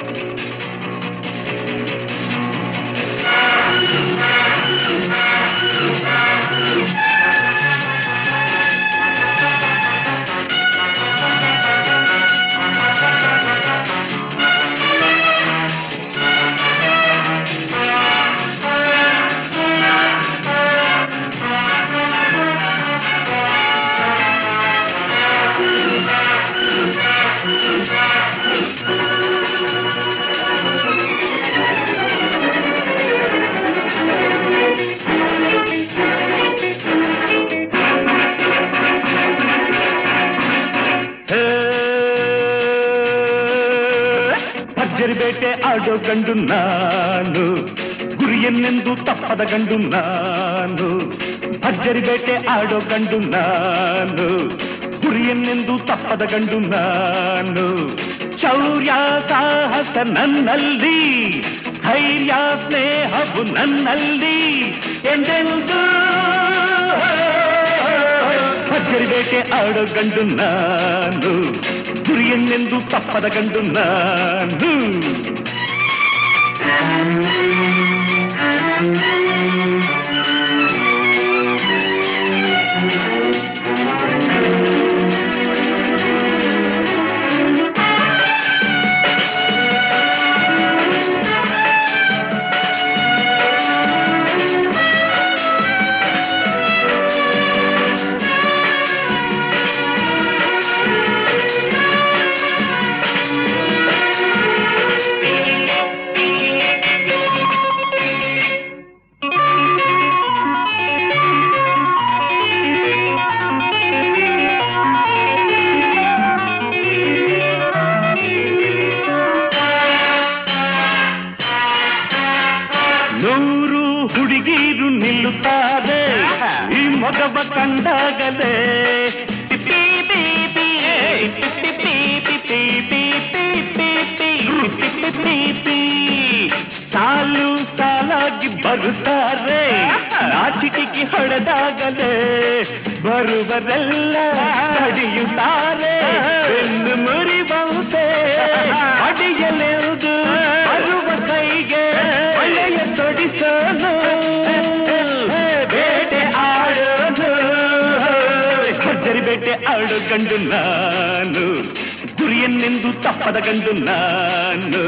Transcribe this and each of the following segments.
ಬೇಟೆ ಆಡೋ ಗಂಡು ನಾನು, ಗುರಿಯನ್ನೆಂದು ತಪ್ಪದ ಗಂಡು ನಾನು. ಭರ್ಜರಿ ಬೇಟೆ ಆಡೋ ಗಂಡು ನಾನು, ಗುರಿಯನ್ನೆಂದು ತಪ್ಪದ ಗಂಡು ನಾನು. ಶೌರ್ಯ ಸಾಹಸ ನನ್ನಲ್ಲಿ, ಧೈರ್ಯ ಸ್ನೇಹವು ನನ್ನಲ್ಲಿ ಎಂದೆಂದು. ಭರ್ಜರಿ ಬೇಟೆ ಆಡೋ ಗಂಡು ನಾನು, ಗುರಿಯನ್ನೆಂದು ತಪ್ಪದ ಗಂಡು ನಾನು. ನೂರು ಹುಡುಗೀರು ನಿಲ್ಲುತ್ತಾರೆ ಈ ಮೊಗವ ಕಂಡಾಗಲೇ. ಸಾಲು ಸಾಲಾಗಿ ಬರುತ್ತಾರೆ ನಾಚಿಕೆಗೆ ಹೊಡೆದಾಗಲೇ. ಬರುವರೆಲ್ಲ ನಡೆಯುತ್ತಾರೆ ಬೆನ್ನು ಮುರಿವಂತೆ ಅಡಿಯಲೆವುದು ಬರುವ ಕೈಗೆ ಒಳ್ಳೆಯ ತೊಡಿಸೋನು. ಬೇಟೆ ಆಡೋದು ಭರ್ಜರಿ ಬೇಟೆ ಆಡೋ ಗಂಡು ನಾನು, ಗುರಿಯನ್ನೆಂದು ತಪ್ಪದ ಗಂಡು ನಾನು.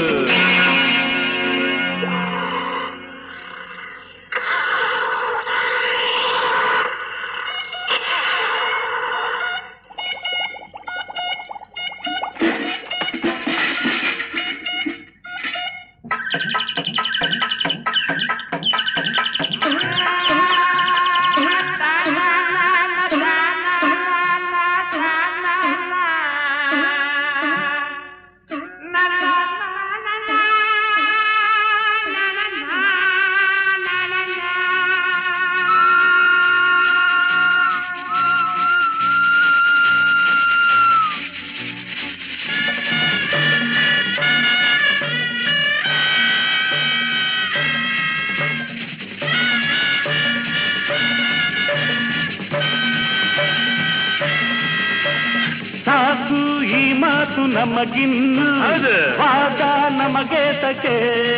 ಸಾಕು ಈ ಮಾತು ನಮಗಿನ್ನು, ವಾದ ನಮಗೆ ತಕೆ.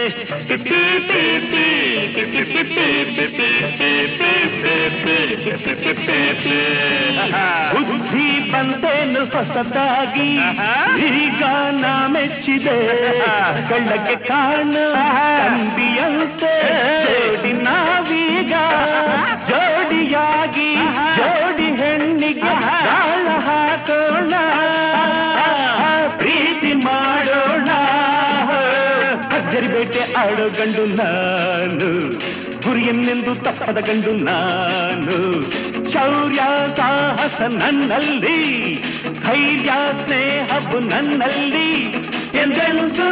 ಬುದ್ಧಿ ಬಂದೇನು ಹೊಸದಾಗಿ ಈಗ ನಾ ಮೆಚ್ಚಿದೆ. ಕಳ್ಳಕ್ಕೆ ಕಾಣು ತಂಬಿಯಂತೆ ಜೋಡಿ ನಾವೀಗ, ಜೋಡಿಯಾಗಿ ಜೋಡಿ ಹೆಣ್ಣಿಗೆ ಗಾಳ ಹಾಕೋಣ, ಪ್ರೀತಿ ಮಾಡೋಣ. ಭರ್ಜರಿ ಬೇಟೆ ಆಡೋ ಗಂಡು ನಾನು, ಗುರಿಯನ್ನೆಂದು ತಪ್ಪದ ಗಂಡು ನಾನು. ಶೌರ್ಯ ಸಾಹಸ ನನ್ನಲ್ಲಿ, ಧೈರ್ಯ ಸ್ನೇಹವು ನನ್ನಲ್ಲಿ ಎಂದೆಂದು.